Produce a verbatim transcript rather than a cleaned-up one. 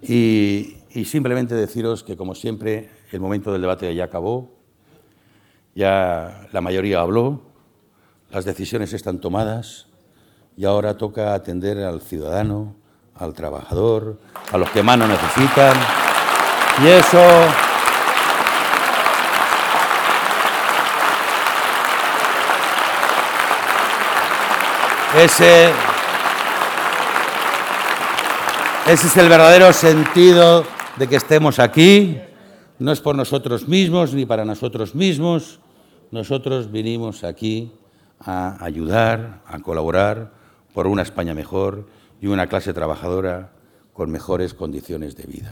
Y, y simplemente deciros que, como siempre, el momento del debate ya acabó, ya la mayoría habló, las decisiones están tomadas y ahora toca atender al ciudadano, al trabajador, a los que más lo necesitan. Y eso... Ese, ese es el verdadero sentido de que estemos aquí. No es por nosotros mismos ni para nosotros mismos. Nosotros vinimos aquí a ayudar, a colaborar por una España mejor y una clase trabajadora con mejores condiciones de vida.